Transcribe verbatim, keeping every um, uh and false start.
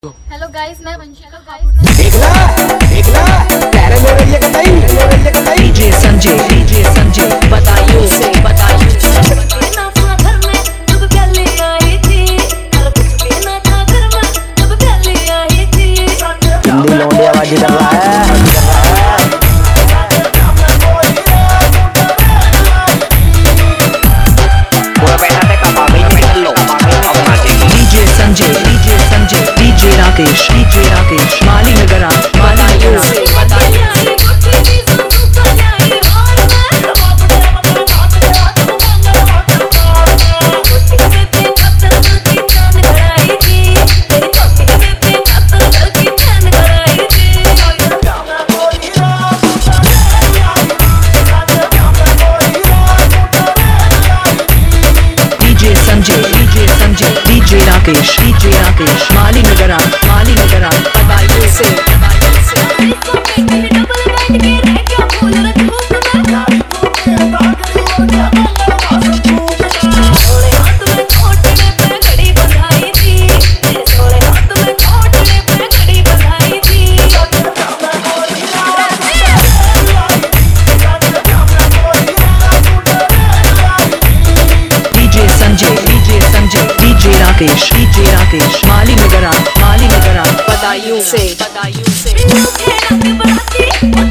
Hello guys, मैं वंशिका ठाकुर। देखना देखना पैर में रही है कि नहीं, में रही है कि नहीं। डीजे संजय डीजे संजय बताइए उसे बताइए ना था घर में जब पहले आई थी, हर कुछ लेना था घर में जब पहले आई थी। हिंदी लौंडे आवाज कर रहा है। DJ Sanjay DJ Sanjay DJ Rakesh DJ Rakesh Mali Nagar बताइए उसे बताइए Sanjay DJ Sanjay DJ Rakesh DJ Rakesh Mali Nagar Mali Nagar बताइए उसे बताइए उसे डीजे राकेश डीजे राकेश माली नगर माली नगर बताइए उसे बताइए उसे